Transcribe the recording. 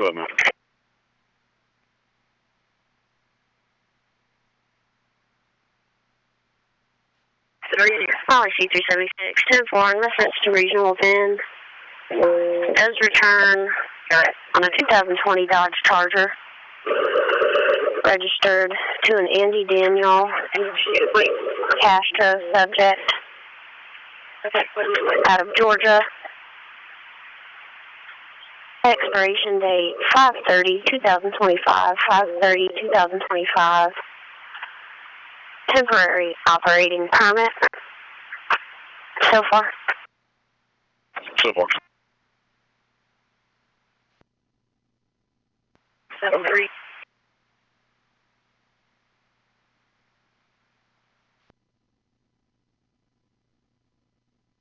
Go ahead, man. Policy 376, 10-4, in reference to regional VIN. Does return on a 2020 Dodge Charger, registered to an Andy Daniel Castro subject out of Georgia. Expiration date 5/30/2025, 5/30/2025. Temporary operating permit. So far. So far. 7-3.